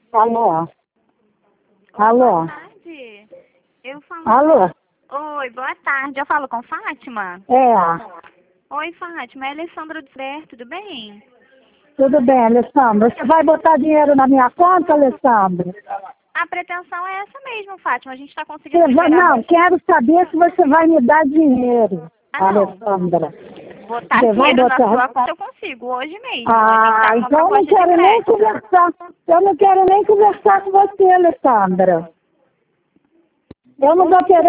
Alô? Boa Alô? tarde. Eu falo. Alô? Oi, boa tarde. Eu falo com Fátima? É. Oi, Fátima. É Alessandra do Zé, tudo bem? Tudo bem, Alessandra. Você vai botar dinheiro na minha conta, Alessandra? A pretensão é essa mesmo, Fátima. A gente está conseguindo Você vai... liberar. Não, quero saber se você vai me dar dinheiro, Ah, não. Alessandra. Botar Você vai dinheiro na botar... sua conta eu consigo hoje mesmo. A gente tá com uma então eu não proposta de quero nem crédito. conversar. Eu não quero nem conversar com você, Alessandra. Eu não vou querer